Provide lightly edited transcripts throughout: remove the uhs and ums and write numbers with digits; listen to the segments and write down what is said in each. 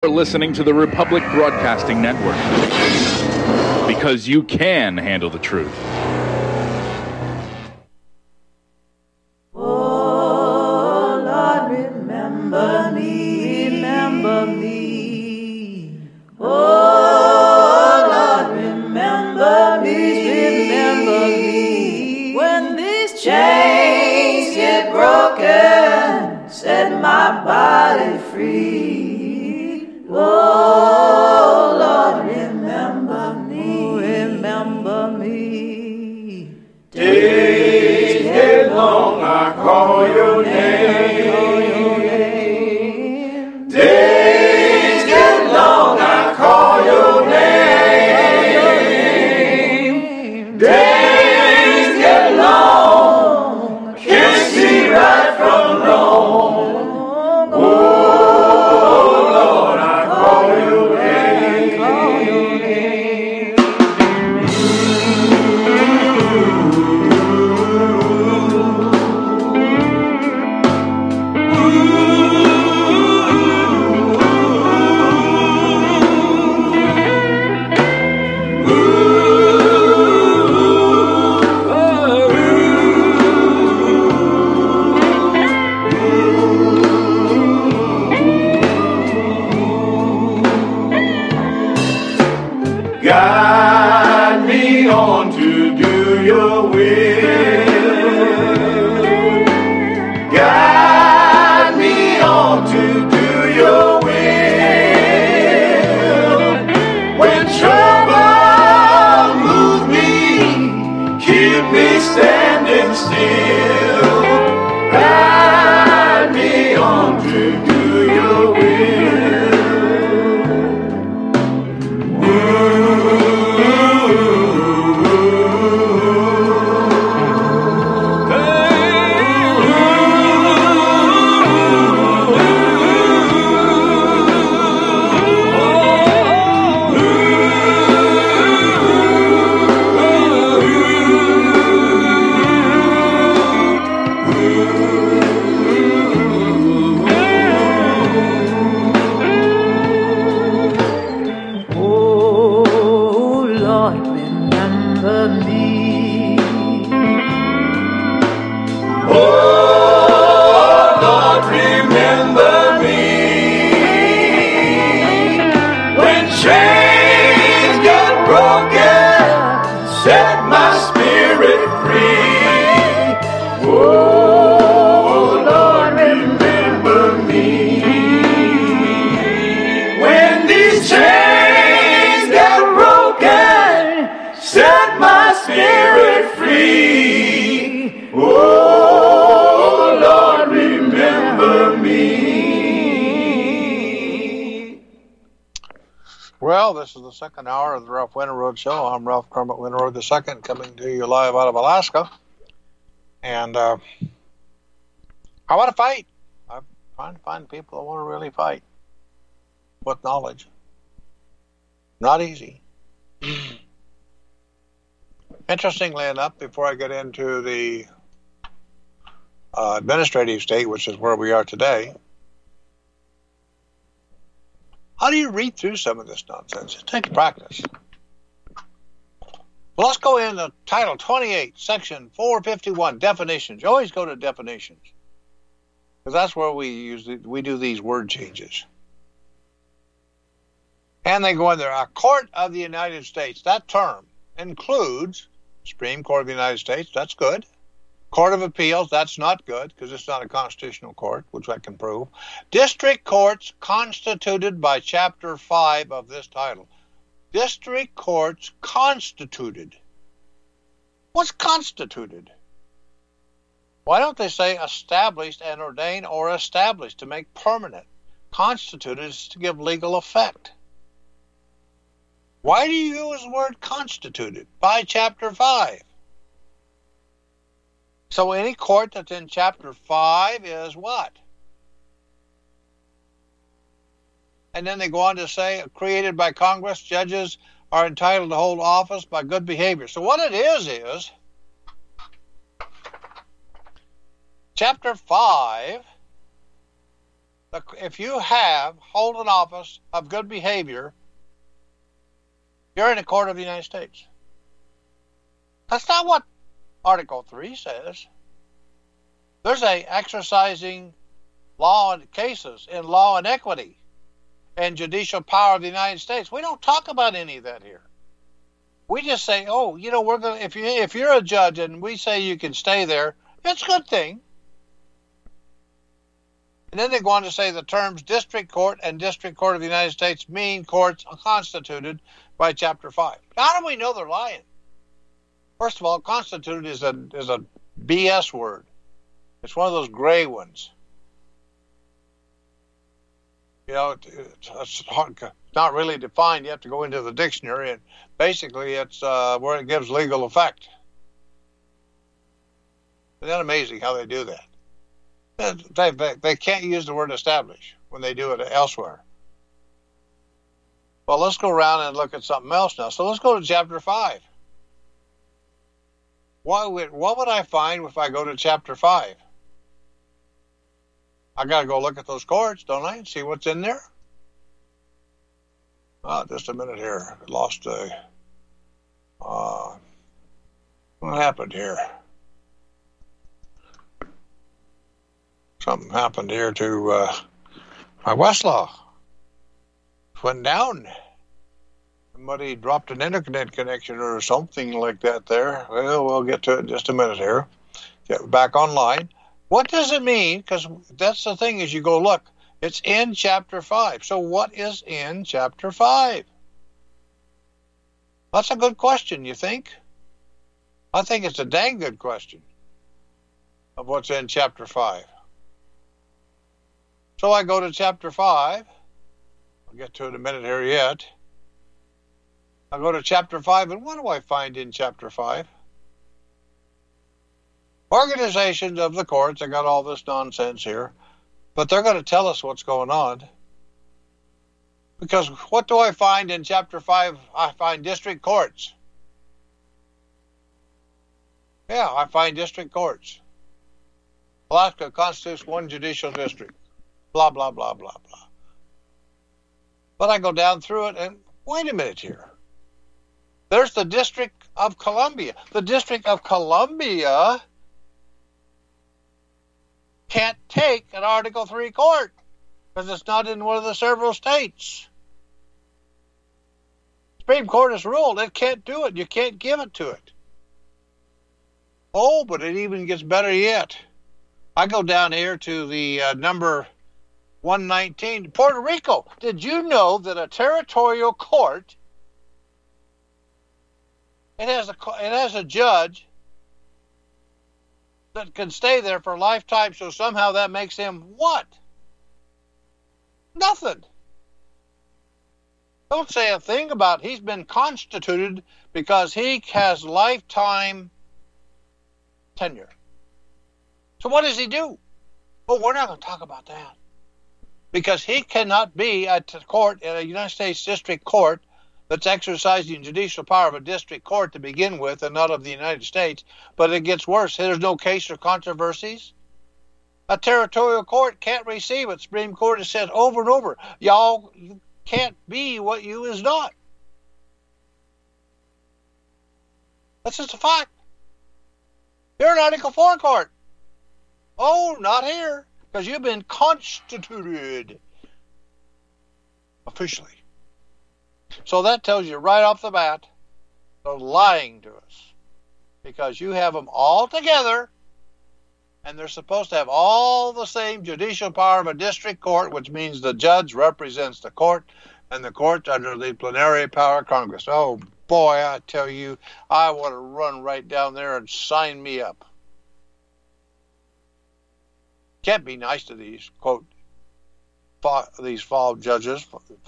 listening to the Republic Broadcasting Network. Because you can handle the truth. Oh, Lord, remember me, remember me. Oh, Lord, remember me. When these chains get broken, set my body free. Oh, Lord, remember me, remember me. Days get long, I call your name. Days get long, I call your name. Days get long, can't see right from wrong. Oh Lord, I call your name. Call your name. Guide me on to do your will. Guide me on to do your will. When trouble moves me, keep me standing still. Guide me on to do your will. Oh, Lord, remember me. Oh, Lord, remember me. When chains get broken, set my spirit free. Oh, Lord, remember me. When these chains get broken, set my spirit free. Oh, Lord, remember me. Well, this is the second hour of the Ralph Winterroad Show. I'm Ralph Kermit Winterroad II, coming to you live out of Alaska. And I want to fight. I'm trying to find people that want to really fight with knowledge. Not easy. Interestingly enough, before I get into the administrative state, which is where we are today, how do you read through some of this nonsense? It takes practice. Well, let's go into Title 28, Section 451, definitions. You always go to definitions, because that's where we do these word changes. And they go in there, a court of the United States. That term includes Supreme Court of the United States. That's good. Court of Appeals, that's not good, because it's not a constitutional court, which I can prove. District courts constituted by Chapter 5 of this title. District courts constituted. What's constituted? Why don't they say established and ordained, or established to make permanent? Constituted is to give legal effect. Why do you use the word constituted? By Chapter 5. So any court that's in Chapter 5 is what? And then they go on to say, created by Congress, judges are entitled to hold office by good behavior. So what it is Chapter 5 If you hold an office of good behavior, you're in a court of the United States. That's not what Article 3 says. There's exercising law and cases in law and equity and judicial power of the United States. We don't talk about any of that here. We just say, oh, we're going to, if you're a judge and we say you can stay there, it's a good thing. And then they go on to say the terms district court and district court of the United States mean courts constituted by Chapter 5. How do we know they're lying? First of all, constituted is a BS word. It's one of those gray ones. It's not really defined. You have to go into the dictionary, and basically it's where it gives legal effect. Isn't that amazing how they do that? They can't use the word establish when they do it elsewhere. Well, let's go around and look at something else now. So let's go to Chapter 5. What would I find if I go to Chapter 5? I got to go look at those courts, don't I, and see what's in there? Oh, just a minute here. I lost what happened here? Something happened here to my Westlaw. Went down. Somebody dropped an internet connection or something like that there. Well, we'll get to it in just a minute here. Get back online. What does it mean? Because that's the thing is you go look. It's in Chapter 5. So what is in Chapter 5? That's a good question, you think? I think it's a dang good question of what's in Chapter 5. So I go to Chapter 5. I'll get to it in a minute here yet. I go to Chapter 5, and what do I find in Chapter 5? Organizations of the courts. I got all this nonsense here, but they're going to tell us what's going on. Because what do I find in Chapter 5? I find district courts. Yeah, I find district courts. Alaska constitutes one judicial district. Blah, blah, blah, blah, blah. But I go down through it, and wait a minute here. There's the District of Columbia. The District of Columbia can't take an Article 3 court because it's not in one of the several states. Supreme Court has ruled it can't do it. You can't give it to it. Oh, but it even gets better yet. I go down here to the number 119, Puerto Rico. Did you know that a territorial court, it has a judge that can stay there for a lifetime, so somehow that makes him what? Nothing. Don't say a thing about he's been constituted because he has lifetime tenure. So what does he do? Well, we're not going to talk about that. Because he cannot be at a court, in a United States District Court, that's exercising judicial power of a district court to begin with and not of the United States. But it gets worse. There's no case or controversies. A territorial court can't receive it. Supreme Court has said over and over, y'all, you can't be what you is not. That's just a fact. You're an Article 4 court. Oh, not here, because you've been constituted officially. So that tells you right off the bat, they're lying to us. Because you have them all together, and they're supposed to have all the same judicial power of a district court, which means the judge represents the court, and the court under the plenary power of Congress. Oh, boy, I tell you, I want to run right down there and sign me up. Can't be nice to these, quote, these false judges.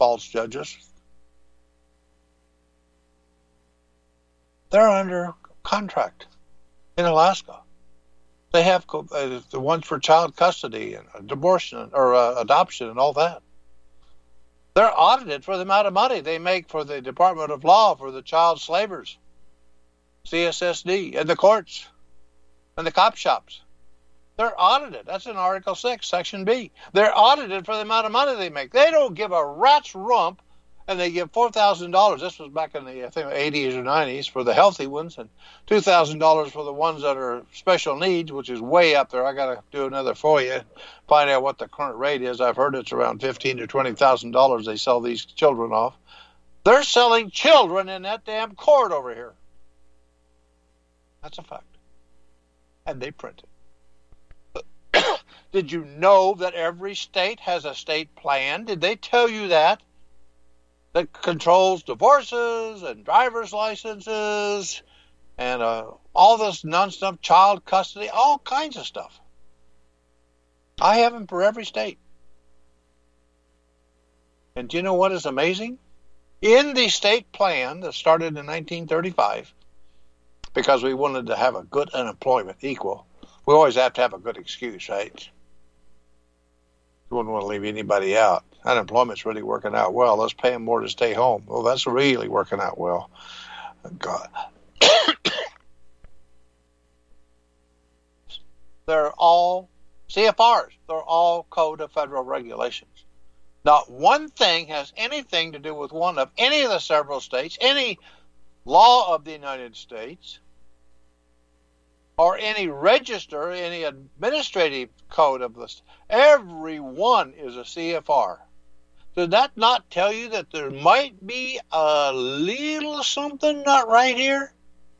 They're under contract in Alaska. They have the ones for child custody and abortion or adoption and all that. They're audited for the amount of money they make for the Department of Law for the child slavers, CSSD, and the courts and the cop shops. They're audited. That's in Article 6, Section B. They're audited for the amount of money they make. They don't give a rat's rump, and they give $4,000. This was back in the, I think, 80s or 90s for the healthy ones, and $2,000 for the ones that are special needs, which is way up there. I got to do another for you, find out what the current rate is. I've heard it's around $15,000 to $20,000 they sell these children off. They're selling children in that damn court over here. That's a fact. And they print it. Did you know that every state has a state plan? Did they tell you that? That controls divorces and driver's licenses and all this non-stuff, child custody, all kinds of stuff. I have them for every state. And do you know what is amazing? In the state plan that started in 1935, because we wanted to have a good unemployment equal, we always have to have a good excuse, right? You wouldn't want to leave anybody out. Unemployment's really working out well. Let's pay them more to stay home. Well, that's really working out well. God. They're all CFRs. They're all Code of Federal Regulations. Not one thing has anything to do with one of any of the several states, any law of the United States, or any register, any administrative code of this. Every one is a CFR. Did that not tell you that there might be a little something not right here?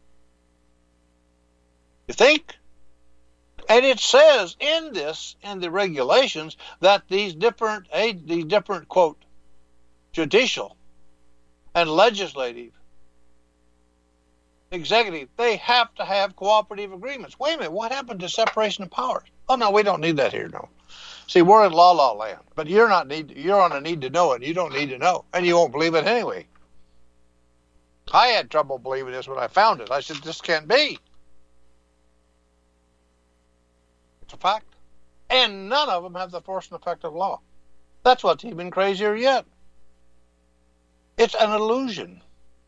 You think? And it says in this, in the regulations, that these different, quote, judicial and legislative, executive, they have to have cooperative agreements. Wait a minute, what happened to separation of powers? Oh, no, we don't need that here, no. See, we're in la land, but you're on a need to know it. You don't need to know, and you won't believe it anyway. I had trouble believing this when I found it. I said, this can't be. It's a fact. And none of them have the force and effect of law. That's what's even crazier yet. It's an illusion.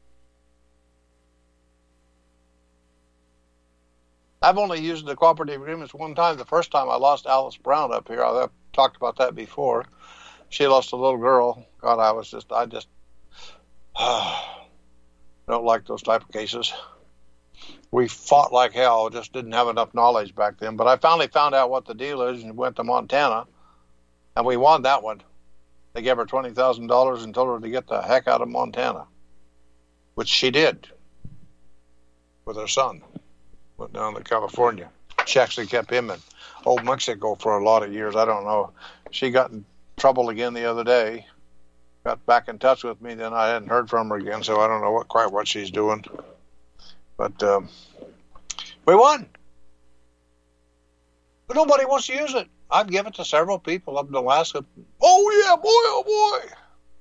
I've only used the cooperative agreements one time. The first time I lost Alice Brown up here. I've talked about that before. She lost a little girl. God, I just don't like those type of cases. We fought like hell, just didn't have enough knowledge back then. But I finally found out what the deal is and went to Montana, and we won that one. They gave her $20,000 and told her to get the heck out of Montana, which she did with her son. Went down to California. She actually kept him in Old Mexico for a lot of years. I don't know. She got in trouble again the other day. Got back in touch with me, then I hadn't heard from her again, so I don't know quite what she's doing. But we won. But nobody wants to use it. I've given it to several people up in Alaska. Oh, yeah, boy, oh, boy.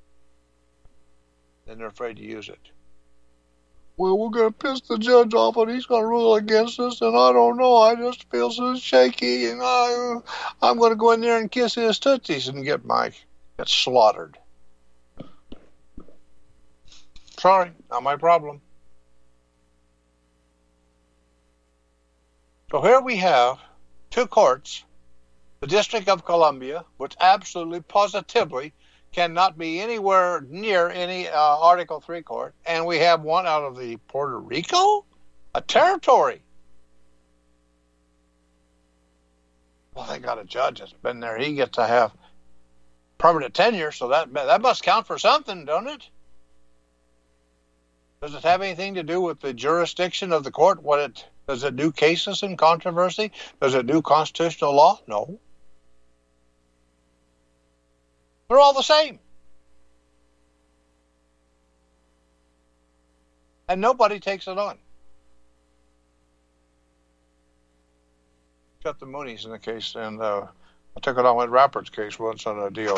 Then they're afraid to use it. Well, we're going to piss the judge off and he's going to rule against us, and I don't know. I just feel so shaky, and I'm going to go in there and kiss his tootsies and get slaughtered. Sorry, not my problem. So here we have two courts, the District of Columbia, which absolutely positively cannot be anywhere near any Article 3 court, and we have one out of the Puerto Rico, a territory. Well, they got a judge that's been there. He gets to have permanent tenure, so that must count for something, don't it? Does it have anything to do with the jurisdiction of the court? Does it do cases in controversy? Does it do constitutional law? No. They're all the same. And nobody takes it on. Except the Moonies in the case, and I took it on with Rappert's case once on a deal.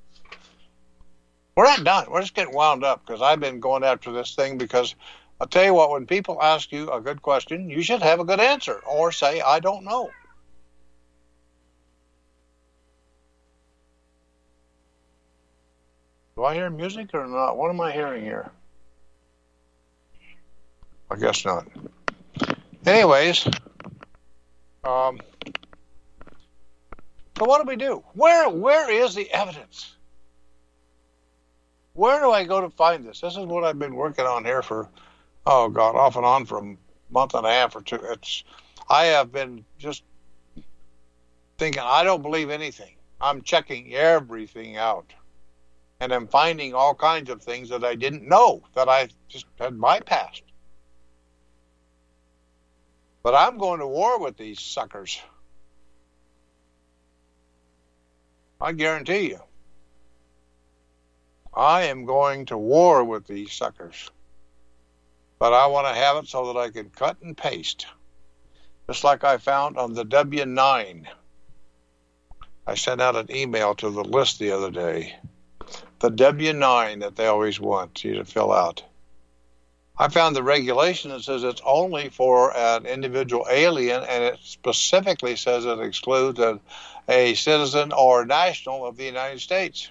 We're not done. We're just getting wound up because I've been going after this thing because I'll tell you what, when people ask you a good question, you should have a good answer or say, I don't know. Do I hear music or not? What am I hearing here? I guess not. Anyways, So what do we do? Where is the evidence? Where do I go to find this? This is what I've been working on here for, oh God, off and on for a month and a half or two. I have been just thinking, I don't believe anything. I'm checking everything out. And I'm finding all kinds of things that I didn't know, that I just had bypassed. But I'm going to war with these suckers. I guarantee you. I am going to war with these suckers. But I want to have it so that I can cut and paste. Just like I found on the W9. I sent out an email to the list the other day. The W9 that they always want you to fill out. I found the regulation that says it's only for an individual alien, and it specifically says it excludes a citizen or national of the United States.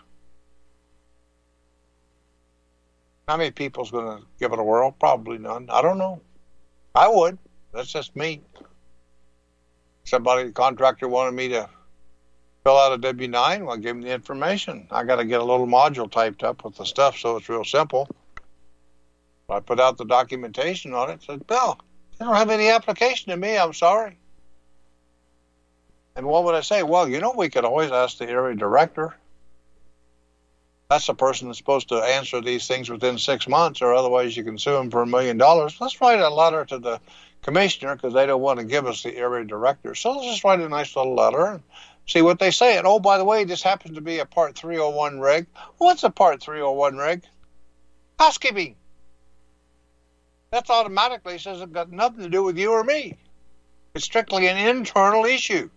How many people's going to give it a whirl? Probably none. I don't know. I would. That's just me. Somebody, contractor, wanted me to fill out a W9. Well, I gave him the information. I got to get a little module typed up with the stuff so it's real simple. I put out the documentation on it. Said, Bill, you don't have any application to me. I'm sorry. And what would I say? Well, we could always ask the area director. That's the person that's supposed to answer these things within 6 months, or otherwise you can sue them for $1 million. Let's write a letter to the commissioner because they don't want to give us the area director. So let's just write a nice little letter and see what they say. And, oh, by the way, this happens to be a Part 301 rig. What's a Part 301 rig? Housekeeping. That automatically says it's got nothing to do with you or me. It's strictly an internal issue.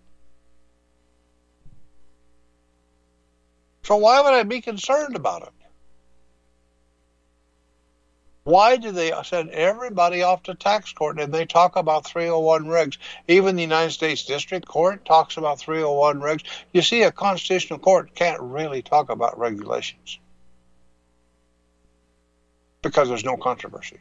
So why would I be concerned about it? Why do they send everybody off to tax court and they talk about 301 rigs? Even the United States District Court talks about 301 rigs. You see, a constitutional court can't really talk about regulations because there's no controversy.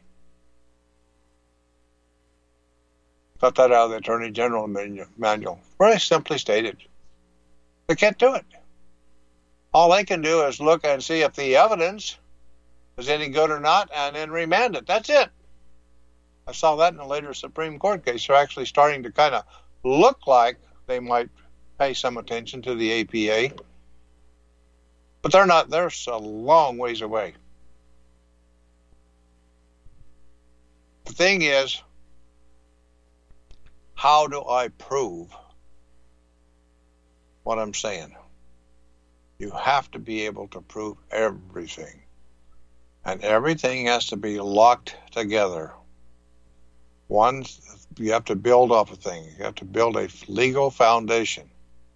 Got that out of the Attorney General manual. Very simply stated. They can't do it. All they can do is look and see if the evidence is any good or not, and then remand it. That's it. I saw that in a later Supreme Court case. They're actually starting to kind of look like they might pay some attention to the APA. But they're not. They're a long ways away. The thing is, how do I prove what I'm saying? You have to be able to prove everything. And everything has to be locked together. One, you have to build off a thing. You have to build a legal foundation.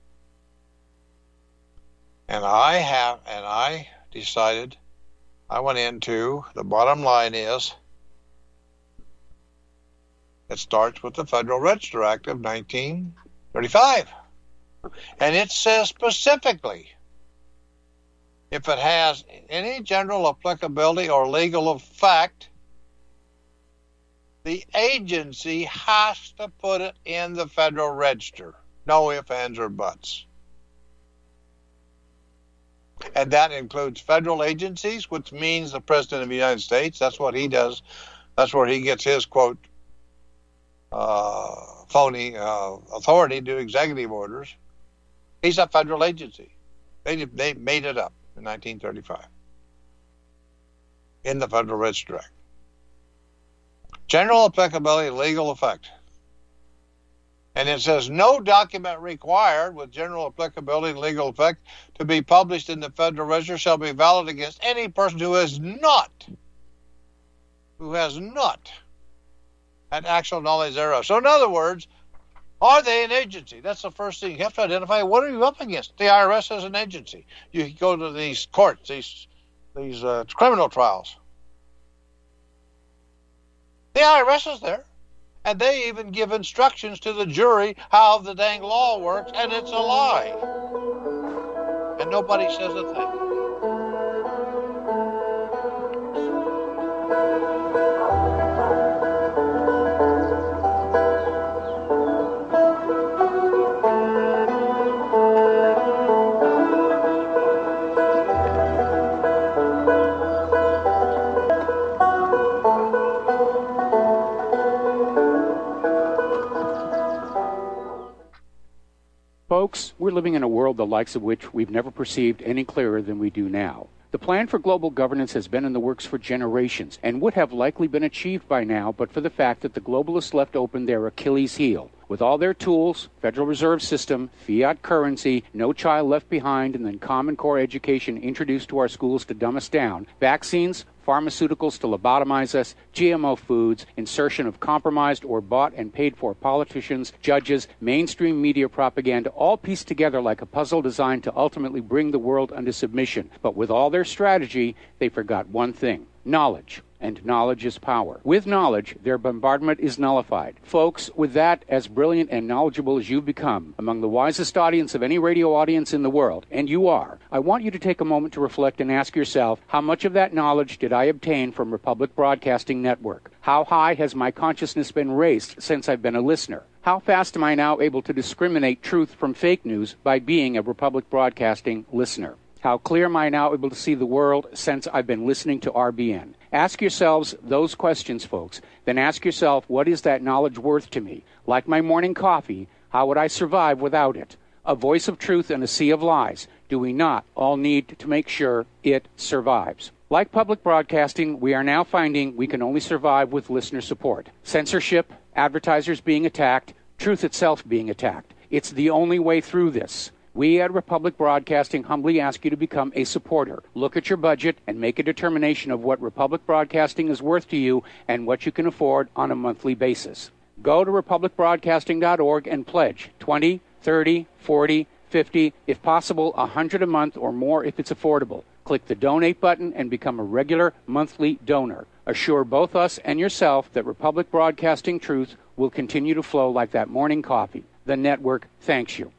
And I decided, I went into, the bottom line is, it starts with the Federal Register Act of 1935. And it says specifically, if it has any general applicability or legal effect, the agency has to put it in the Federal Register. No ifs, ands, or buts. And that includes federal agencies, which means the President of the United States. That's what he does. That's where he gets his, quote, phony authority to do executive orders. He's a federal agency. They made it up in 1935 in the Federal Register Act. General applicability, legal effect. And it says no document required with general applicability and legal effect to be published in the Federal Register shall be valid against any person who has not had actual knowledge thereof. So in other words, are they an agency? That's the first thing. You have to identify, what are you up against? The IRS is an agency. You go to these courts, these criminal trials. The IRS is there. And they even give instructions to the jury how the dang law works, and it's a lie. And nobody says a thing. Folks, we're living in a world the likes of which we've never perceived any clearer than we do now. The plan for global governance has been in the works for generations and would have likely been achieved by now but for the fact that the globalists left open their Achilles heel. With all their tools, Federal Reserve System, fiat currency, no child left behind, and then Common Core education introduced to our schools to dumb us down, vaccines, pharmaceuticals to lobotomize us, GMO foods, insertion of compromised or bought and paid for politicians, judges, mainstream media propaganda, all pieced together like a puzzle designed to ultimately bring the world under submission. But with all their strategy, they forgot one thing: knowledge. And knowledge is power. With knowledge, their bombardment is nullified. Folks, with that, as brilliant and knowledgeable as you've become, among the wisest audience of any radio audience in the world, and you are, I want you to take a moment to reflect and ask yourself, how much of that knowledge did I obtain from Republic Broadcasting Network? How high has my consciousness been raised since I've been a listener? How fast am I now able to discriminate truth from fake news by being a Republic Broadcasting listener? How clear am I now able to see the world since I've been listening to RBN? Ask yourselves those questions, folks. Then ask yourself, what is that knowledge worth to me? Like my morning coffee, how would I survive without it? A voice of truth in a sea of lies. Do we not all need to make sure it survives? Like public broadcasting, we are now finding we can only survive with listener support. Censorship, advertisers being attacked, truth itself being attacked. It's the only way through this. We at Republic Broadcasting humbly ask you to become a supporter. Look at your budget and make a determination of what Republic Broadcasting is worth to you and what you can afford on a monthly basis. Go to republicbroadcasting.org and pledge $20, $30, $40, $50, if possible, $100 a month or more if it's affordable. Click the donate button and become a regular monthly donor. Assure both us and yourself that Republic Broadcasting truth will continue to flow like that morning coffee. The network thanks you.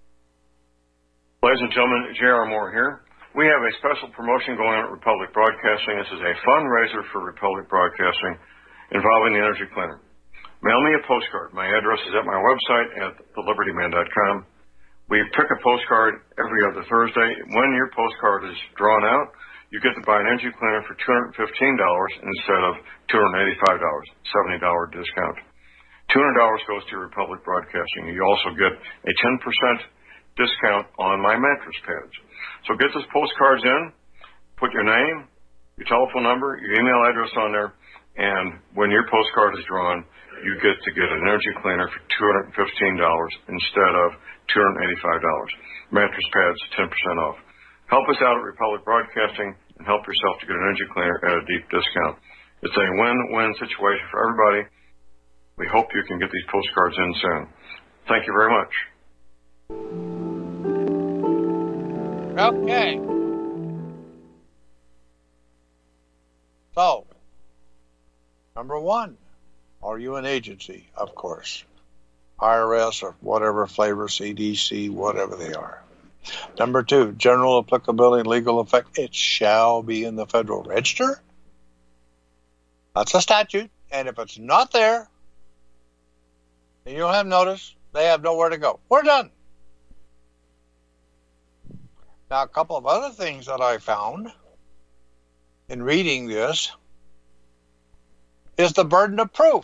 Ladies and gentlemen, J.R. Moore here. We have a special promotion going on at Republic Broadcasting. This is a fundraiser for Republic Broadcasting involving the Energy Cleaner. Mail me a postcard. My address is at my website at thelibertyman.com. We pick a postcard every other Thursday. When your postcard is drawn out, you get to buy an Energy Cleaner for $215 instead of $285, $70 discount. $200 goes to Republic Broadcasting. You also get a 10% discount on my mattress pads. So get those postcards in, put your name, your telephone number, your email address on there, and when your postcard is drawn, you get to get an Energy Cleaner for $215 instead of $285. Mattress pads, 10% off. Help us out at Republic Broadcasting and help yourself to get an Energy Cleaner at a deep discount. It's a win-win situation for everybody. We hope you can get these postcards in soon. Thank you very much. Okay. So, number one, are you an agency? Of course. IRS or whatever flavor, CDC, whatever they are. Number two, general applicability and legal effect. It shall be in the Federal Register. That's a statute. And if it's not there, and you don't have notice, they have nowhere to go. We're done. Now, a couple of other things that I found in reading this is the burden of proof.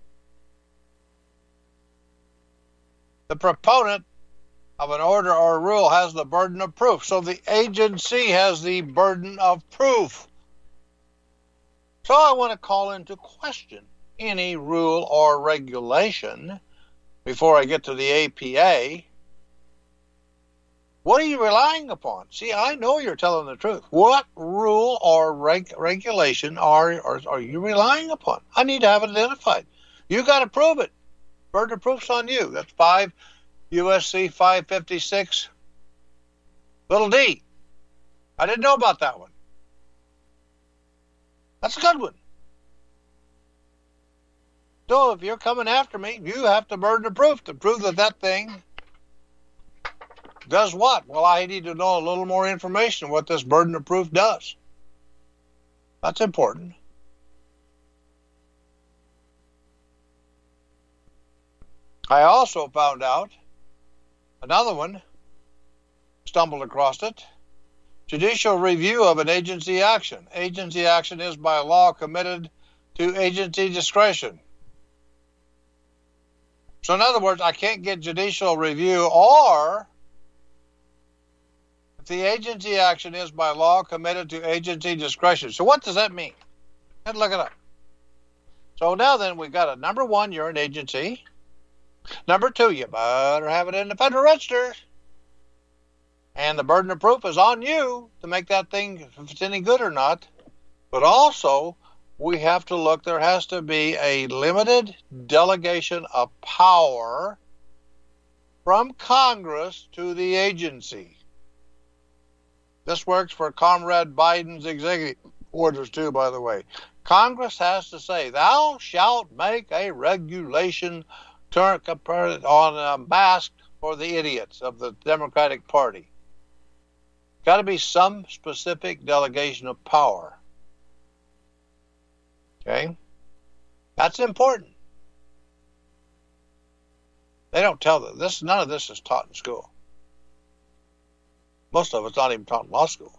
The proponent of an order or a rule has the burden of proof. So the agency has the burden of proof. So I want to call into question any rule or regulation before I get to the APA. What are you relying upon? See, I know you're telling the truth. What rule or regulation are you relying upon? I need to have it identified. You got to prove it. Burden of proof's on you. That's 5 USC 556 little d. I didn't know about that one. That's a good one. So if you're coming after me, you have to burden of proof to prove that that thing does what? Well, I need to know a little more information what this burden of proof does. That's important. I also found out another one, stumbled across it, judicial review of an agency action. Agency action is by law committed to agency discretion. So in other words, I can't get judicial review or if the agency action is by law committed to agency discretion. So what does that mean? Let's look it up. So now then, we've got number one, you're an agency. Number two, you better have it in the Federal Register. And the burden of proof is on you to make that thing, if it's any good or not. But also, we have to look, there has to be a limited delegation of power from Congress to the agency. This works for Comrade Biden's executive orders too, by the way. Congress has to say, thou shalt make a regulation on a mask for the idiots of the Democratic Party. Got to be some specific delegation of power. Okay? That's important. They don't tell them. None of this is taught in school. Most of it's not even taught in law school.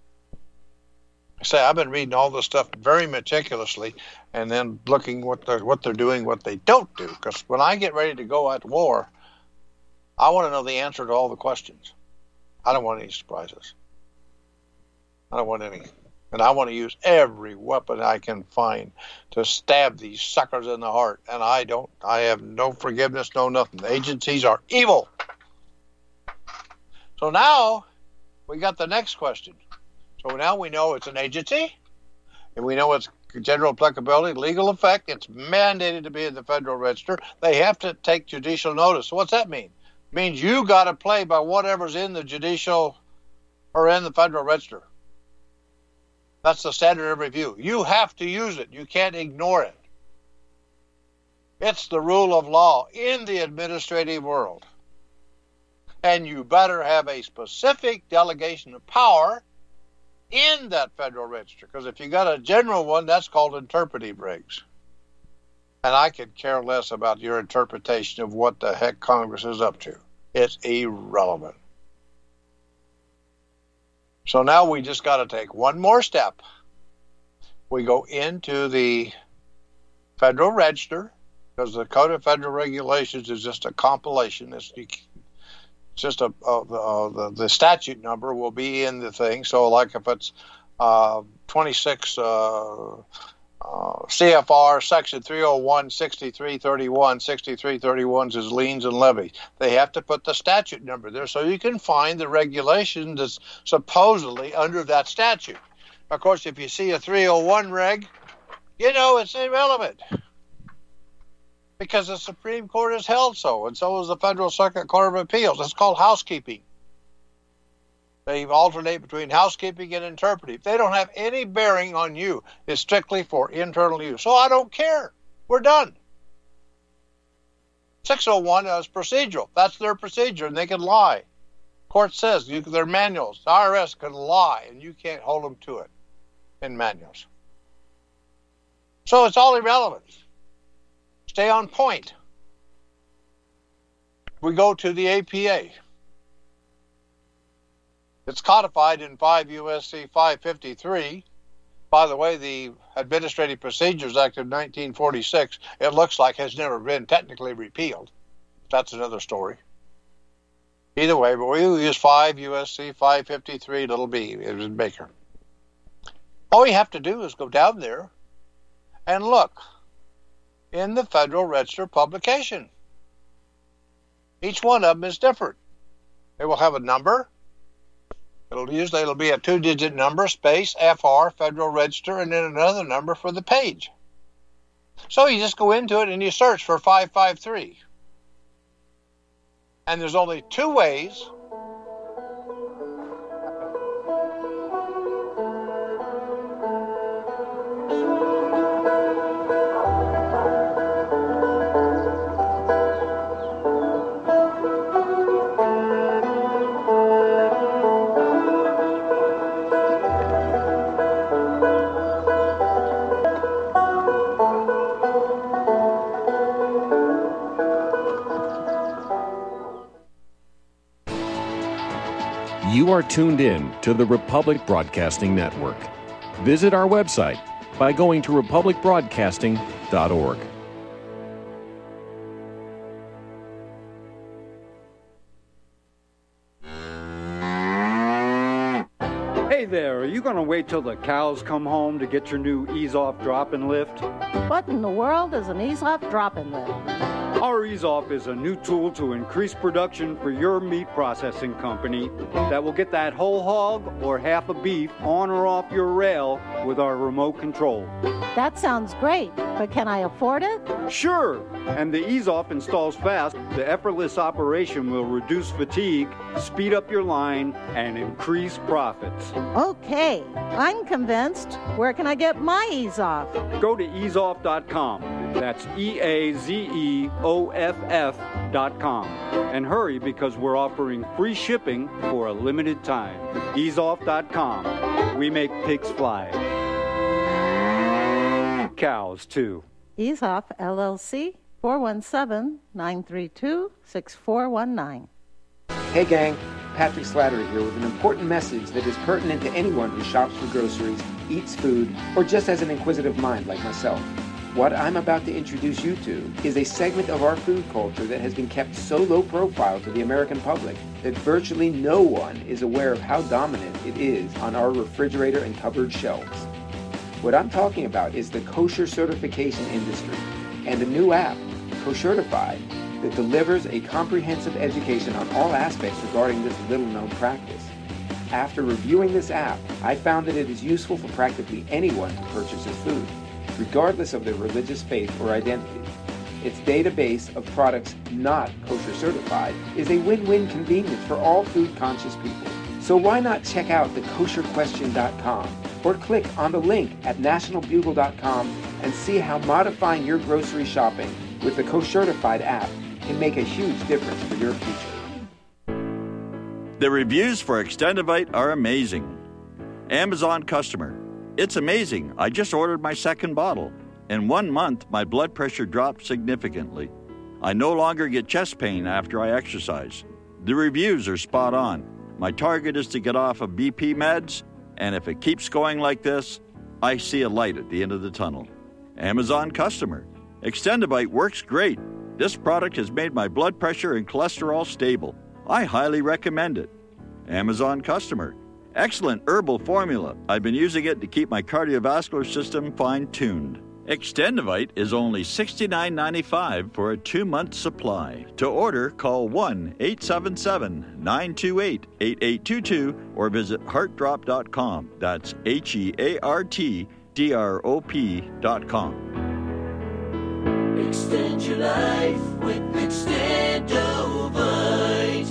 I say I've been reading all this stuff very meticulously and then looking what they're doing, what they don't do. Because when I get ready to go at war, I want to know the answer to all the questions. I don't want any surprises. I don't want any. And I want to use every weapon I can find to stab these suckers in the heart. And I have no forgiveness, no nothing. The agencies are evil. So now we got the next question. So now we know it's an agency, and we know its general applicability, legal effect. It's mandated to be in the Federal Register. They have to take judicial notice. So what's that mean? It means you got to play by whatever's in the judicial or in the Federal Register. That's the standard of review. You have to use it. You can't ignore it. It's the rule of law in the administrative world. And you better have a specific delegation of power in that Federal Register. Because if you got a general one, that's called interpretive regs. And I could care less about your interpretation of what the heck Congress is up to. It's irrelevant. So now we just got to take one more step. We go into the Federal Register, because the Code of Federal Regulations is just a compilation. It's just the statute number will be in the thing. So like if it's 26 CFR section 301 6331, 6331 is liens and levies. They have to put the statute number there so you can find the regulation that's supposedly under that statute. Of course, if you see a 301 reg, you know it's irrelevant because the Supreme Court has held so, and so is the Federal Circuit Court of Appeals. It's called housekeeping. They alternate between housekeeping and interpretive. They don't have any bearing on you. It's strictly for internal use. So I don't care. We're done. 601 is procedural. That's their procedure, and they can lie. Court says their manuals. The IRS can lie, and you can't hold them to it in manuals. So it's all irrelevant. Stay on point. We go to the APA. It's codified in 5 U.S.C. 553. By the way, the Administrative Procedures Act of 1946, it looks like has never been technically repealed. That's another story. Either way, but we use 5 U.S.C. 553, little b, it was Baker. All you have to do is go down there and look in the Federal Register publication. Each one of them is different. They will have a number. It'll be a 2-digit number, space, FR, Federal Register, and then another number for the page. So you just go into it and you search for 553. And there's only 2 ways. You are tuned in to the Republic Broadcasting Network. Visit our website by going to republicbroadcasting.org. there, are you going to wait till the cows come home to get your new Ease-Off drop-and lift? What in the world is an Ease-Off drop-and lift? Our Ease-Off is a new tool to increase production for your meat processing company that will get that whole hog or half a beef on or off your rail with our remote control. That sounds great, but can I afford it? Sure, and the Ease-Off installs fast. The effortless operation will reduce fatigue, speed up your line, and increase profits. Okay, I'm convinced. Where can I get my Ease-Off? Go to easeoff.com. That's EAZEOFF.com. And hurry, because we're offering free shipping for a limited time. Easeoff.com. We make pigs fly. Cows, too. Ease-Off, LLC, 417-932-6419. Hey, gang. Patrick Slattery here with an important message that is pertinent to anyone who shops for groceries, eats food, or just has an inquisitive mind like myself. What I'm about to introduce you to is a segment of our food culture that has been kept so low profile to the American public that virtually no one is aware of how dominant it is on our refrigerator and cupboard shelves. What I'm talking about is the kosher certification industry and a new app, Koshertified, that delivers a comprehensive education on all aspects regarding this little-known practice. After reviewing this app, I found that it is useful for practically anyone who purchases food, regardless of their religious faith or identity. Its database of products not kosher certified is a win-win convenience for all food-conscious people. So why not check out thekosherquestion.com or click on the link at nationalbugle.com and see how modifying your grocery shopping with the Koshertified app can make a huge difference for your future. The reviews for Extendivite are amazing. Amazon customer. It's amazing. I just ordered my second bottle. In 1 month, my blood pressure dropped significantly. I no longer get chest pain after I exercise. The reviews are spot on. My target is to get off of BP meds, and if it keeps going like this, I see a light at the end of the tunnel. Amazon customer. Extendivite works great. This product has made my blood pressure and cholesterol stable. I highly recommend it. Amazon customer. Excellent herbal formula. I've been using it to keep my cardiovascular system fine-tuned. Extendivite is only $69.95 for a 2-month supply. To order, call 1-877-928-8822 or visit heartdrop.com. That's HEARTDROP.com. Extend your life with Extendovite.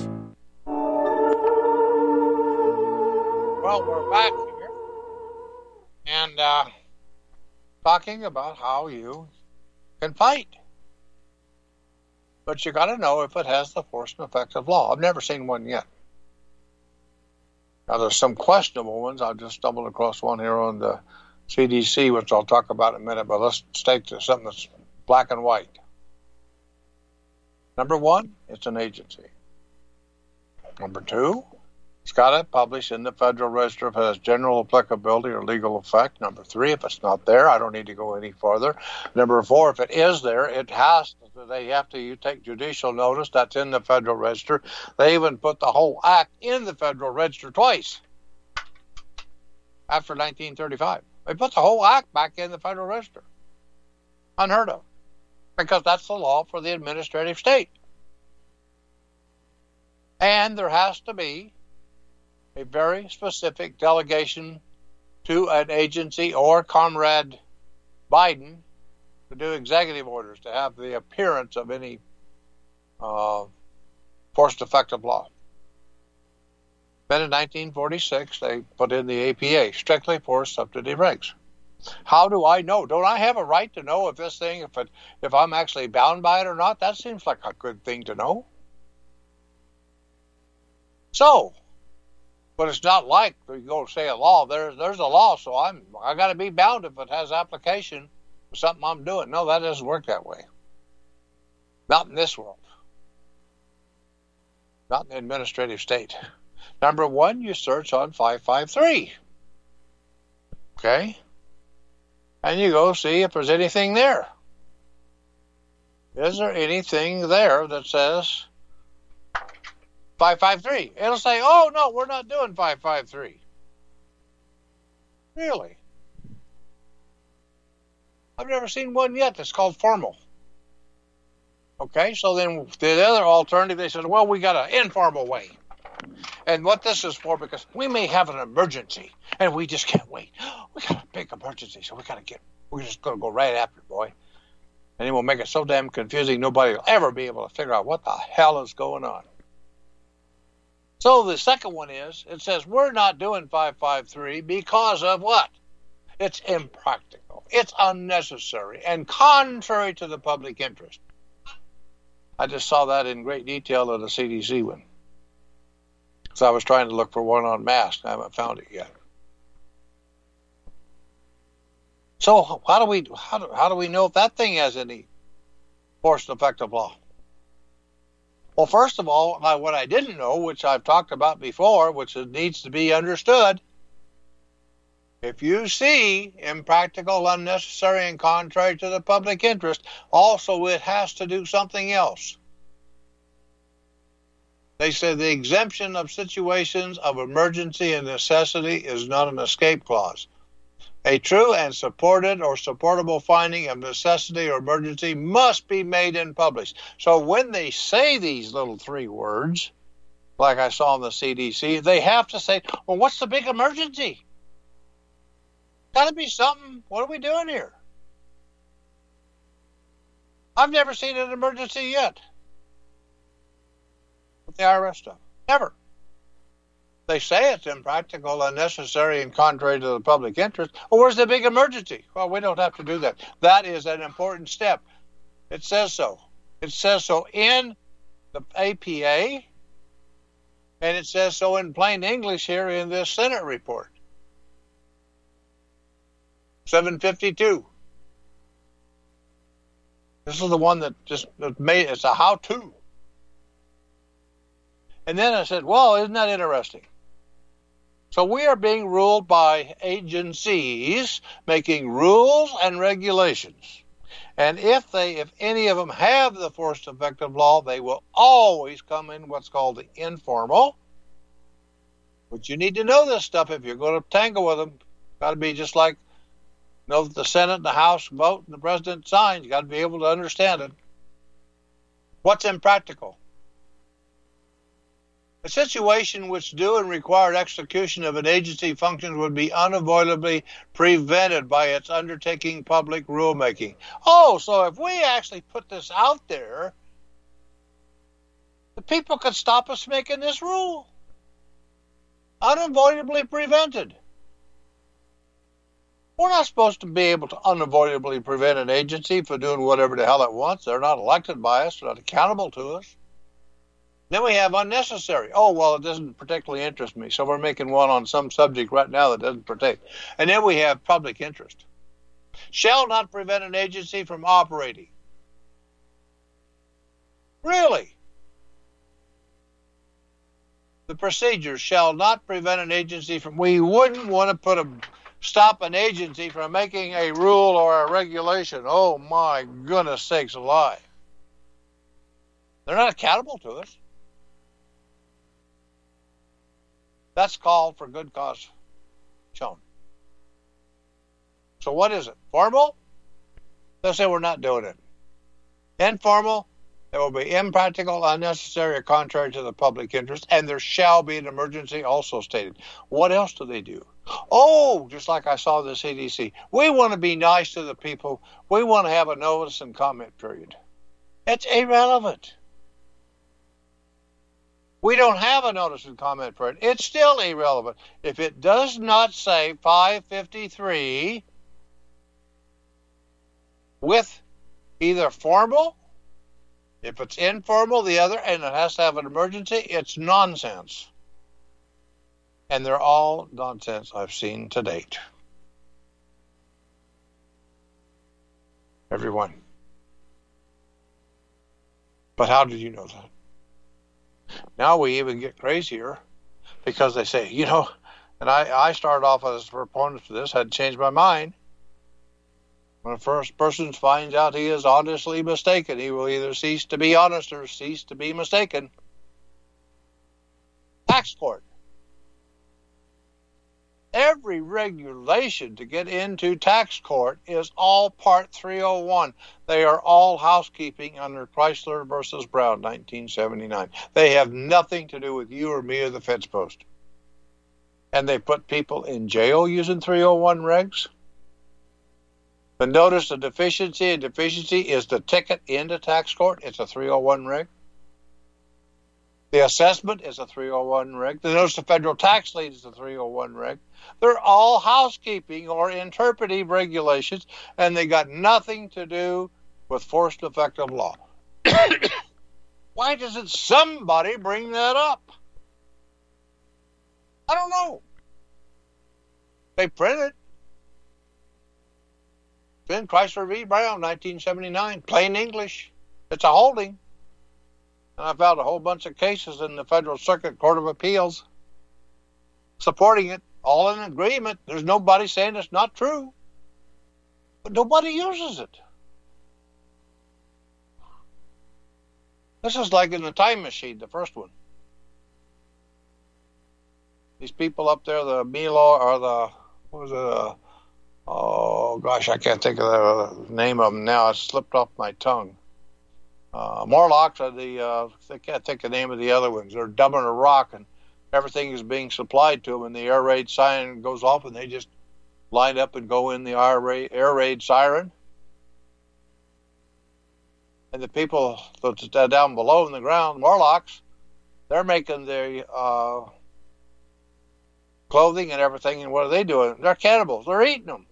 Well, we're back here and talking about how you can fight. But you got to know if it has the force and effect of law. I've never seen one yet. Now, there's some questionable ones. I just stumbled across one here on the CDC, which I'll talk about in a minute, but let's stick to something that's black and white. Number one, it's an agency. Number two, it's got to publish in the Federal Register if it has general applicability or legal effect. Number three, if it's not there, I don't need to go any farther. Number four, if it is there, you take judicial notice. That's in the Federal Register. They even put the whole act in the Federal Register twice after 1935. They put the whole act back in the Federal Register. Unheard of. Because that's the law for the administrative state. And there has to be a very specific delegation to an agency or Comrade Biden to do executive orders, to have the appearance of any forced effective law. Then in 1946, they put in the APA, strictly for subsidy regs. How do I know? Don't I have a right to know if this thing, if I'm actually bound by it or not? That seems like a good thing to know. So, but it's not like you go say a law. There's a law, so I got to be bound if it has application for something I'm doing. No, that doesn't work that way. Not in this world. Not in the administrative state. Number one, you search on 553. Okay? And you go see if there's anything there. Is there anything there that says 553? It'll say, oh, no, we're not doing 553. Really? I've never seen one yet that's called formal. Okay, so then the other alternative, they said, well, we got an informal way. And what this is for, because we may have an emergency, and we just can't wait. We got a big emergency, so we're just going to go right after it, boy. And it will make it so damn confusing, nobody will ever be able to figure out what the hell is going on. So the second one is, it says, we're not doing 553 because of what? It's impractical. It's unnecessary and contrary to the public interest. I just saw that in great detail in the CDC one. So I was trying to look for one on masks. I haven't found it yet. So how do we know if that thing has any force and effective law? Well, first of all, what I didn't know, which I've talked about before, which needs to be understood, if you see impractical, unnecessary, and contrary to the public interest, also it has to do something else. They say the exemption of situations of emergency and necessity is not an escape clause. A true and supported or supportable finding of necessity or emergency must be made and published. So when they say these little three words, like I saw in the CDC, they have to say, well, what's the big emergency? Got to be something. What are we doing here? I've never seen an emergency yet with the IRS stuff. Never. They say it's impractical, unnecessary, and contrary to the public interest. Well, where's the big emergency? Well, we don't have to do that. That is an important step. It says so. It says so in the APA, and it says so in plain English here in this Senate report. 752. This is the one that just made it's a how-to. And then I said, well, isn't that interesting? So we are being ruled by agencies making rules and regulations. And if any of them have the force effective law, they will always come in what's called the informal. But you need to know this stuff if you're going to tangle with them. Got to be just like know that the Senate and the House vote and the President signs. You got to be able to understand it. What's impractical? A situation which due and required execution of an agency function would be unavoidably prevented by its undertaking public rulemaking. Oh, so if we actually put this out there, the people could stop us making this rule. Unavoidably prevented. We're not supposed to be able to unavoidably prevent an agency from doing whatever the hell it wants. They're not elected by us. They're not accountable to us. Then we have unnecessary. Oh, well, it doesn't particularly interest me. So we're making one on some subject right now that doesn't pertain. And then we have public interest. Shall not prevent an agency from operating. Really? The procedures shall not prevent an agency from... We wouldn't want to stop an agency from making a rule or a regulation. Oh, my goodness sakes alive. They're not accountable to us. That's called for good cause shown. So what is it? Formal? They'll say we're not doing it. Informal? It will be impractical, unnecessary, or contrary to the public interest, and there shall be an emergency also stated. What else do they do? Oh, just like I saw the CDC. We want to be nice to the people. We want to have a notice and comment period. It's irrelevant. We don't have a notice and comment period. It's still irrelevant. If it does not say 553 with either formal, if it's informal, the other, and it has to have an emergency, it's nonsense. And they're all nonsense I've seen to date. Everyone. But how did you know that? Now we even get crazier because they say, and I started off as a proponent for this, had changed my mind. When a first person finds out he is honestly mistaken, he will either cease to be honest or cease to be mistaken. Tax court. Every regulation to get into tax court is all Part 301. They are all housekeeping under Chrysler versus Brown, 1979. They have nothing to do with you or me or the fence post. And they put people in jail using 301 regs. But notice the deficiency. A deficiency is the ticket into tax court. It's a 301 reg. The assessment is a 301 reg. Notice the federal tax lien is a 301 reg. They're all housekeeping or interpretive regulations, and they got nothing to do with forced effective law. Why doesn't somebody bring that up? I don't know. They print it. Then Chrysler v. Brown, 1979, plain English. It's a holding. And I found a whole bunch of cases in the Federal Circuit Court of Appeals supporting it, all in agreement. There's nobody saying it's not true. But nobody uses it. This is like in the Time Machine, the first one. These people up there, the Milo, or the, what was it, oh gosh, I can't think of the name of them now. It slipped off my tongue. Morlocks are I can't think of the name of the other ones. They're dumping a rock and everything is being supplied to them, and the air raid siren goes off and they just line up and go in the air raid siren. And the people that's down below in the ground, Morlocks, they're making their clothing and everything, and what are they doing? They're cannibals. They're eating them.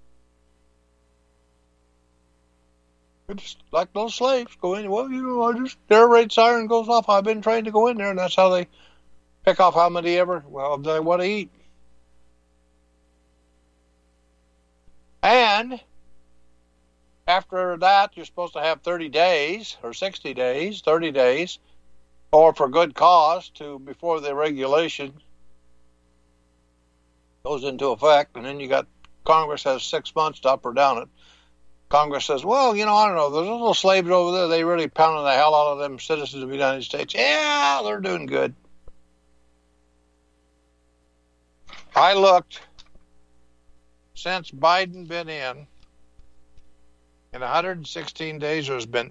They're just like those slaves. Go in, well, the air raid siren goes off. I've been trained to go in there, and that's how they pick off how many they want to eat. And after that, you're supposed to have 30 days, or 60 days, 30 days, or for good cause before the regulation goes into effect, and then you got Congress has 6 months to up or down it. Congress says, well, I don't know, those little slaves over there, they really pounding the hell out of them citizens of the United States. Yeah, they're doing good. I looked, since Biden been in 116 days, there's been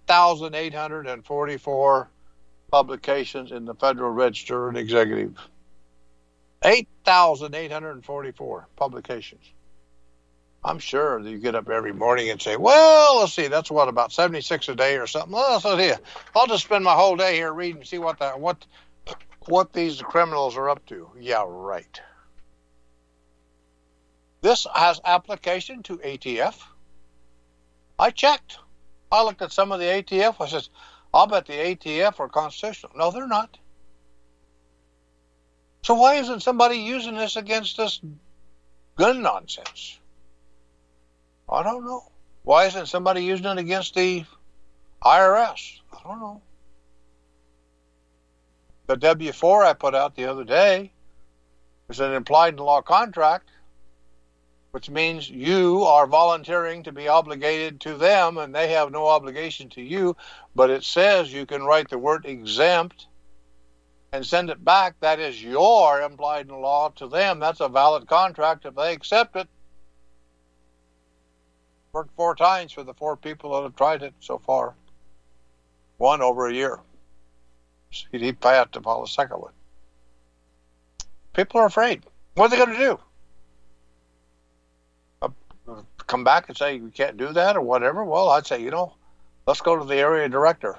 8,844 publications in the Federal Register and Executive. 8,844 publications. I'm sure that you get up every morning and say, well, let's see, that's about 76 a day or something. Well, so here, I'll just spend my whole day here reading and see what these criminals are up to. Yeah, right. This has application to ATF. I checked. I looked at some of the ATF. I said, I'll bet the ATF are constitutional. No, they're not. So why isn't somebody using this against this gun nonsense? I don't know. Why isn't somebody using it against the IRS? I don't know. The W-4 I put out the other day is an implied in law contract, which means you are volunteering to be obligated to them and they have no obligation to you, but it says you can write the word exempt and send it back. That is your implied in law to them. That's a valid contract if they accept it. Worked 4 times for the 4 people that have tried it so far. 1 over a year. He passed to follow the second one. People are afraid. What are they going to do? Come back and say you can't do that or whatever? Well, I'd say, let's go to the area director.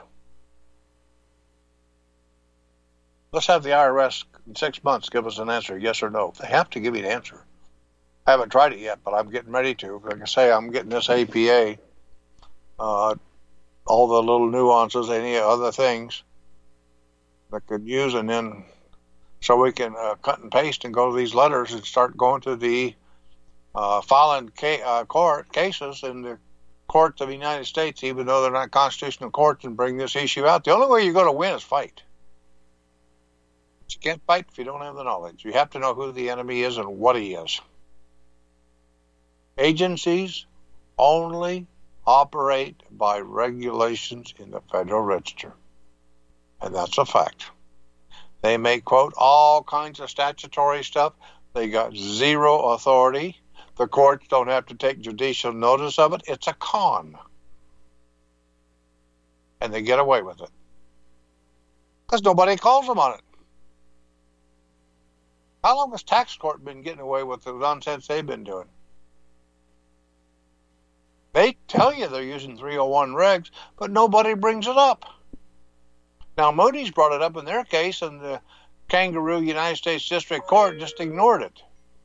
Let's have the IRS in 6 months give us an answer, yes or no. They have to give you an answer. I haven't tried it yet, but I'm getting ready to. Like I say, I'm getting this APA, all the little nuances, any other things that could use, and then so we can cut and paste and go to these letters and start going to the filing court cases in the courts of the United States, even though they're not constitutional courts, and bring this issue out. The only way you're going to win is fight. You can't fight if you don't have the knowledge. You have to know who the enemy is and what he is. Agencies only operate by regulations in the Federal Register. And that's a fact. They may quote all kinds of statutory stuff, They got zero authority. The courts don't have to take judicial notice of it. It's a con. And they get away with it. Because nobody calls them on it. How long has tax court been getting away with the nonsense they've been doing? They tell you they're using 301 regs, but nobody brings it up. Now, Moody's brought it up in their case, and the Kangaroo United States District Court just ignored it.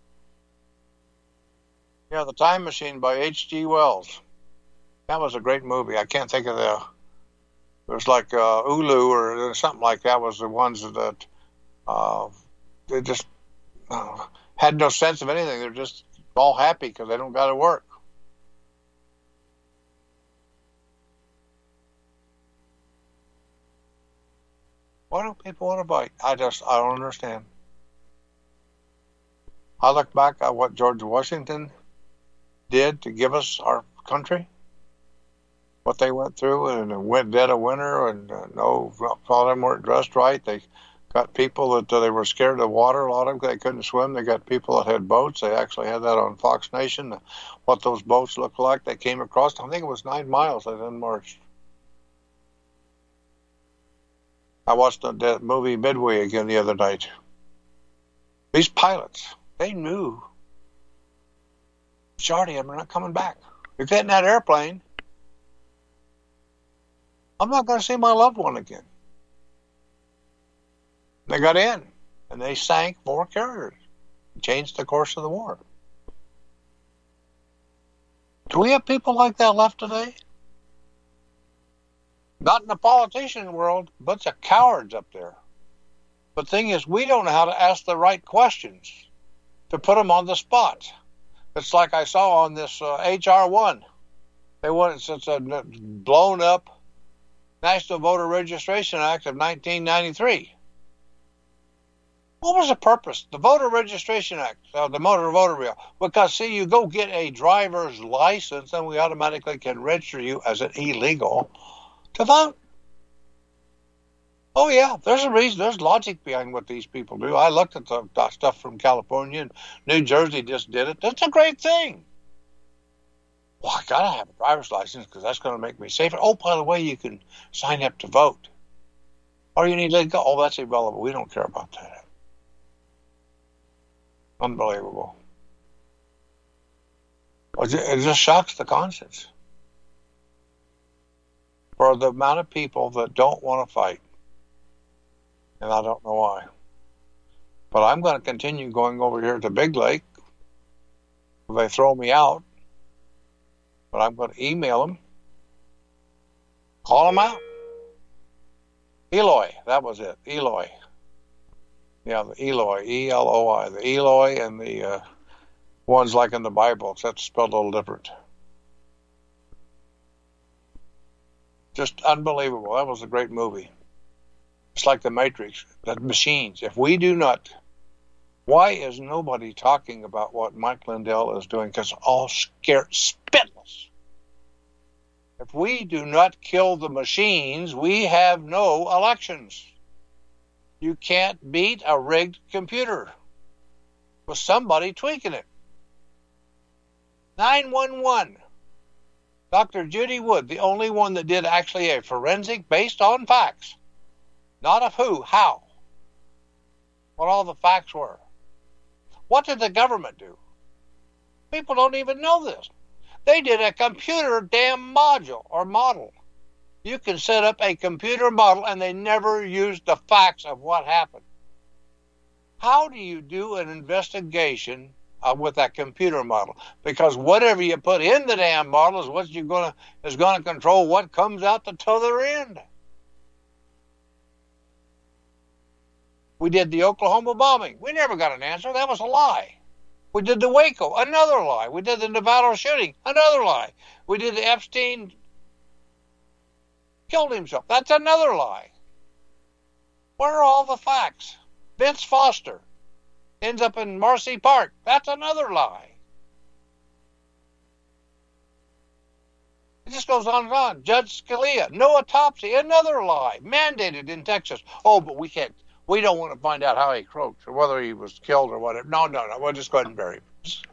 Yeah, The Time Machine by H.G. Wells. That was a great movie. I can't think of the... It was like Ulu or something like that was the ones that they just had no sense of anything. They're just all happy because they don't got to work. Why don't people want to bite? I don't understand. I look back at what George Washington did to give us our country, what they went through, and went dead of winter, and all of them weren't dressed right. They got people that they were scared of water. A lot of them, they couldn't swim. They got people that had boats. They actually had that on Fox Nation, what those boats looked like. They came across, I think it was 9 miles they then marched. I watched that movie Midway again the other night. These pilots, they knew, majority of them are not coming back. You're getting that airplane, I'm not going to see my loved one again. They got in, and they sank 4 carriers, changed the course of the war. Do we have people like that left today? Not in the politician world, but the cowards up there. The thing is, we don't know how to ask the right questions to put them on the spot. It's like I saw on this HR1. They wanted, since a blown up National Voter Registration Act of 1993. What was the purpose? The Voter Registration Act, the Motor Voter Bill. Because, see, you go get a driver's license, and we automatically can register you as an illegal to vote. Oh, yeah, there's a reason. There's logic behind what these people do. I looked at the stuff from California, and New Jersey just did it. That's a great thing. Well, I got to have a driver's license because that's going to make me safer. Oh, by the way, you can sign up to vote. Or you need to go. Oh, that's irrelevant. We don't care about that. Unbelievable. It just shocks the conscience for the amount of people that don't want to fight. And I don't know why. But I'm going to continue going over here to Big Lake. If they throw me out, but I'm going to email them, call them out. Eloy, that was it. Eloy. Yeah, the Eloy, E-L-O-I. The Eloy and the ones like in the Bible, except spelled a little different. Just unbelievable. That was a great movie. It's like The Matrix, the machines. If we do not, why is nobody talking about what Mike Lindell is doing? Because all scared, spitless. If we do not kill the machines, we have no elections. You can't beat a rigged computer with somebody tweaking it. 911. Dr. Judy Wood, the only one that did actually a forensic based on facts. Not of who, how. What all the facts were. What did the government do? People don't even know this. They did a computer damn module or model. You can set up a computer model and they never used the facts of what happened. How do you do an investigation with that computer model? Because whatever you put in the damn model is what is going to control what comes out the other end. We did the Oklahoma bombing. We never got an answer. That was a lie. We did the Waco, another lie. We did the Nevada shooting, another lie. We did the Epstein killed himself. That's another lie. Where are all the facts? Vince Foster ends up in Marcy Park. That's another lie. It just goes on and on. Judge Scalia, no autopsy, another lie. Mandated in Texas. Oh, but we can't We don't want to find out how he croaked or whether he was killed or whatever. No. We'll just go ahead and bury him.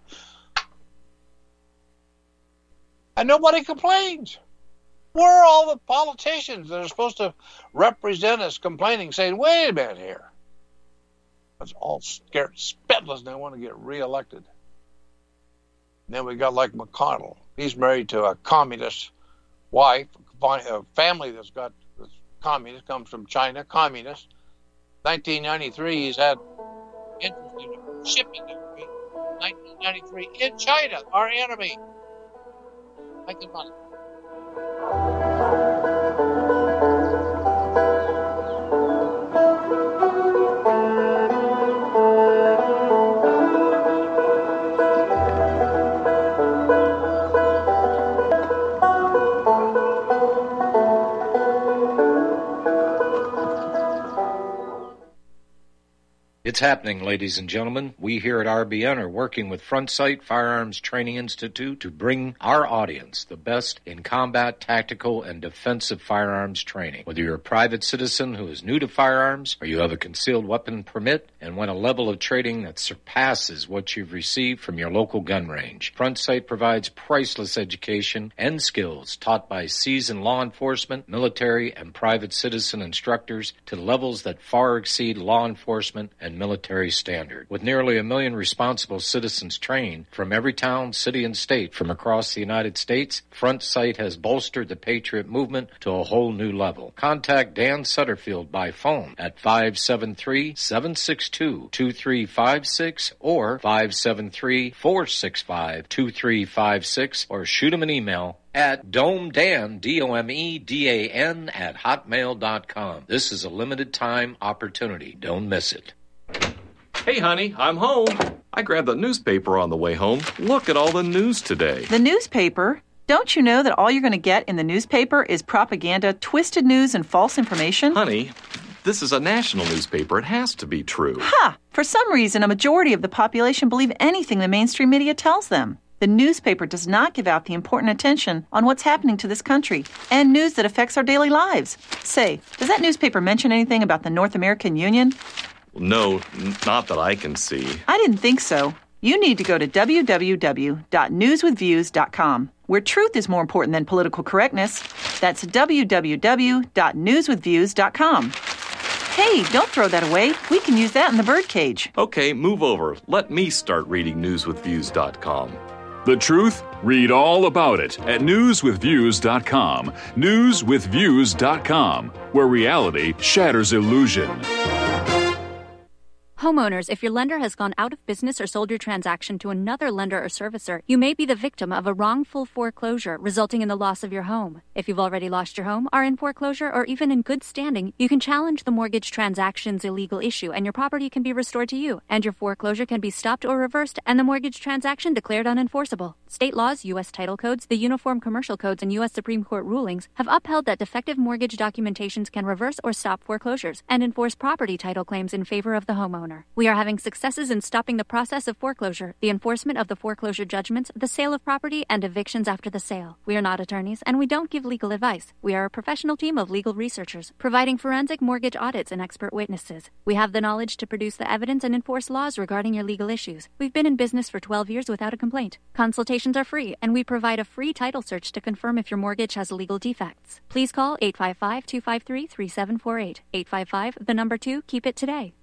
And nobody complains. Where are all the politicians that are supposed to represent us complaining, saying, wait a minute here? That's all scared spitless and they want to get reelected. And then we got like McConnell. He's married to a communist wife, a family that's communist, comes from China, communist. 1993, he's had interest in a shipping industry. 1993 in China, our enemy. Making money. It's happening, ladies and gentlemen. We here at RBN are working with Front Sight Firearms Training Institute to bring our audience the best in combat, tactical, and defensive firearms training. Whether you're a private citizen who is new to firearms or you have a concealed weapon permit and want a level of training that surpasses what you've received from your local gun range, Front Sight provides priceless education and skills taught by seasoned law enforcement, military, and private citizen instructors to levels that far exceed law enforcement and military standard. With nearly 1 million responsible citizens trained from every town, city, and state from across the United States, Front Sight has bolstered the Patriot movement to a whole new level. Contact Dan Sutterfield by phone at 573-762-2356 or 573-465-2356 or shoot him an email at domedan, DOMEDAN, at hotmail.com. This is a limited time opportunity. Don't miss it. Hey, honey, I'm home. I grabbed the newspaper on the way home. Look at all the news today. The newspaper? Don't you know that all you're going to get in the newspaper is propaganda, twisted news, and false information? Honey, this is a national newspaper. It has to be true. Ha! For some reason, a majority of the population believe anything the mainstream media tells them. The newspaper does not give out the important attention on what's happening to this country and news that affects our daily lives. Say, does that newspaper mention anything about the North American Union? No, not that I can see. I didn't think so. You need to go to www.newswithviews.com, where truth is more important than political correctness. That's www.newswithviews.com. Hey, don't throw that away. We can use that in the birdcage. Okay, move over. Let me start reading newswithviews.com. The truth? Read all about it at newswithviews.com. Newswithviews.com, where reality shatters illusion. Homeowners, if your lender has gone out of business or sold your transaction to another lender or servicer, you may be the victim of a wrongful foreclosure, resulting in the loss of your home. If you've already lost your home, are in foreclosure, or even in good standing, you can challenge the mortgage transaction's illegal issue, and your property can be restored to you, and your foreclosure can be stopped or reversed, and the mortgage transaction declared unenforceable. State laws, U.S. title codes, the Uniform Commercial Codes, and U.S. Supreme Court rulings have upheld that defective mortgage documentations can reverse or stop foreclosures and enforce property title claims in favor of the homeowner. We are having successes in stopping the process of foreclosure, the enforcement of the foreclosure judgments, the sale of property, and evictions after the sale. We are not attorneys, and we don't give legal advice. We are a professional team of legal researchers, providing forensic mortgage audits and expert witnesses. We have the knowledge to produce the evidence and enforce laws regarding your legal issues. We've been in business for 12 years without a complaint. Consultations are free, and we provide a free title search to confirm if your mortgage has legal defects. Please call 855-253-3748. 855, the number 2, keep it today.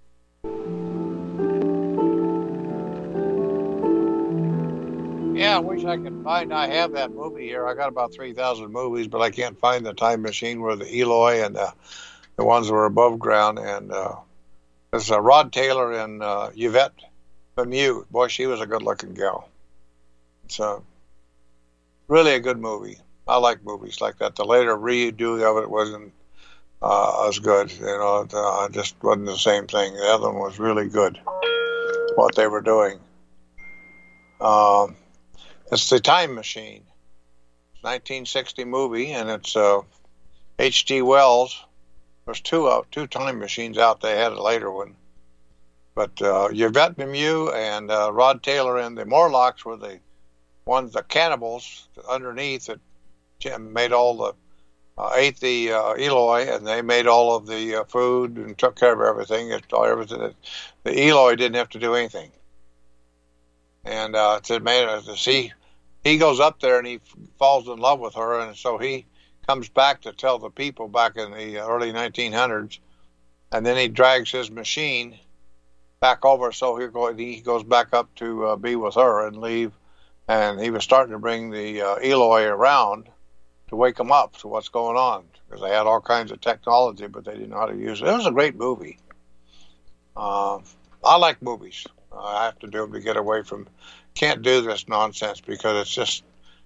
Yeah, I wish I could find. I have that movie here. I got about 3,000 movies, but I can't find the time machine where the Eloy and the ones that were above ground. And there's Rod Taylor and Yvette Bemieux. Boy, she was a good-looking gal. It's really a good movie. I like movies like that. The later redo of it wasn't as good. You know, it just wasn't the same thing. The other one was really good, what they were doing. It's The Time Machine, 1960 movie, and it's H.G. Wells. There's two time machines out. They had a later one. But Yvette Bemieux and Rod Taylor and the Morlocks were the ones, the cannibals underneath that made all the ate the Eloy, and they made all of the food and took care of everything. The Eloy didn't have to do anything. And he goes up there and he falls in love with her, and so he comes back to tell the people back in the early 1900s, and then he drags his machine back over, so he goes back up to be with her and leave, and he was starting to bring the Eloy around to wake them up to what's going on, because they had all kinds of technology, but they didn't know how to use it. It was a great movie. I like movies. I have to do them to get away from, can't do this nonsense, because it's just,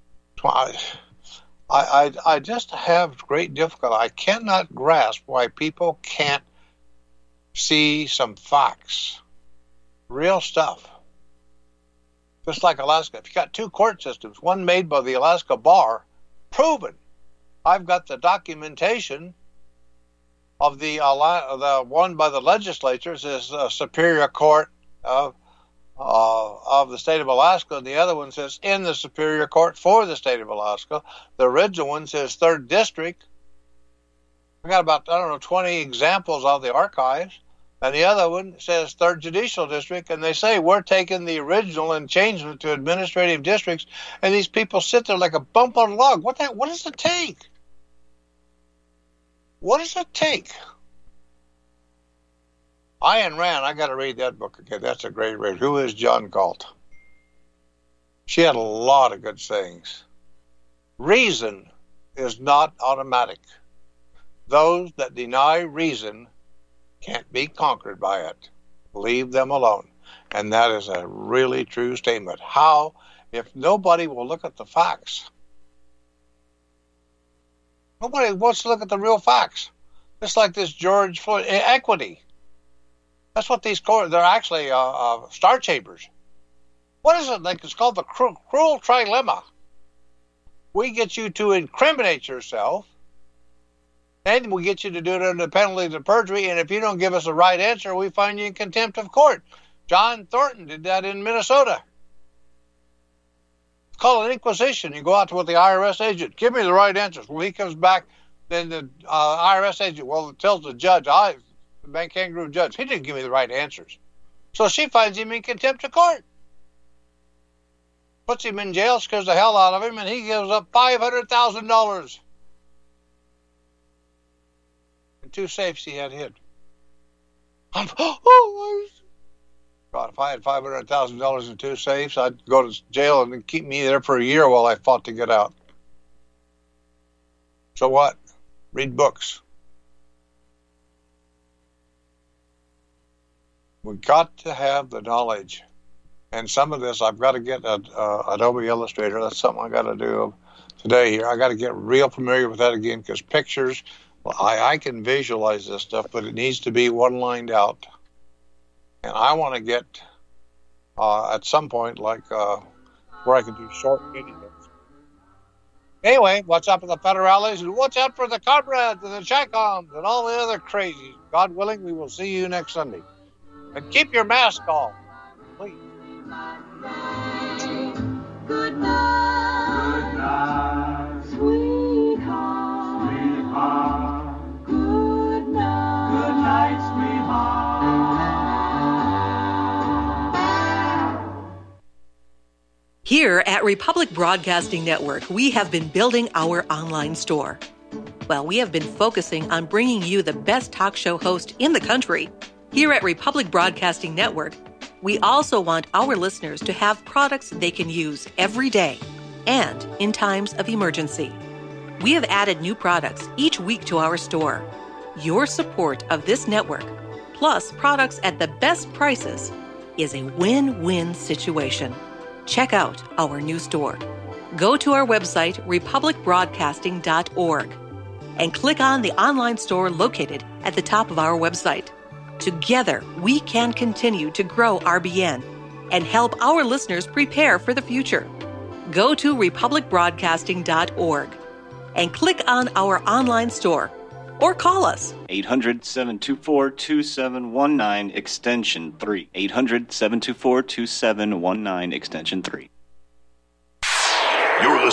I just have great difficulty. I cannot grasp why people can't see some facts, real stuff. Just like Alaska. If you got two court systems, one made by the Alaska Bar, proven. I've got the documentation of the one by the legislatures is a Superior Court of the state of Alaska, and the other one says in the Superior Court for the state of Alaska. The original one says 3rd District. I got about, 20 examples of the archives. And the other one says 3rd Judicial District, and they say we're taking the original and changing it to administrative districts, and these people sit there like a bump on a log. What does it take? What does it take? Ayn Rand, I got to read that book again. That's a great read. Who is John Galt? She had a lot of good sayings. Reason is not automatic. Those that deny reason can't be conquered by it. Leave them alone. And that is a really true statement. How, if nobody will look at the facts? Nobody wants to look at the real facts. Just like this George Floyd, equity. That's what these courts, they're actually star chambers. What is it? It's called the cruel trilemma. We get you to incriminate yourself, and we get you to do it under the penalty of perjury, and if you don't give us the right answer, we find you in contempt of court. John Thornton did that in Minnesota. It's called an inquisition. You go out with the IRS agent, give me the right answers. Well, he comes back, then the IRS agent, tells the judge, the bank kangaroo judge, he didn't give me the right answers. So she finds him in contempt of court. Puts him in jail, scares the hell out of him, and he gives up $500,000. 2 safes he had hid. God, if I had $500,000 in 2 safes, I'd go to jail and keep me there for a year while I fought to get out. So what? Read books. We've got to have the knowledge. And some of this, I've got to get Adobe Illustrator. That's something I got to do today here. I got to get real familiar with that again, because pictures, I can visualize this stuff, but it needs to be one-lined out. And I want to get, at some point, where I can do short videos. Anyway, watch out for the federales, and watch out for the comrades and the Chicoms and all the other crazies. God willing, we will see you next Sunday. And keep your mask on, please. Good night. Good night. Sweetheart. Sweetheart. Good night. Good night, sweetheart. Here at Republic Broadcasting Network, we have been building our online store. Well, we have been focusing on bringing you the best talk show host in the country. Here at Republic Broadcasting Network, we also want our listeners to have products they can use every day and in times of emergency. We have added new products each week to our store. Your support of this network, plus products at the best prices, is a win-win situation. Check out our new store. Go to our website, republicbroadcasting.org, and click on the online store located at the top of our website. Together, we can continue to grow RBN and help our listeners prepare for the future. Go to republicbroadcasting.org and click on our online store or call us. 800-724-2719, extension 3. 800-724-2719, extension 3.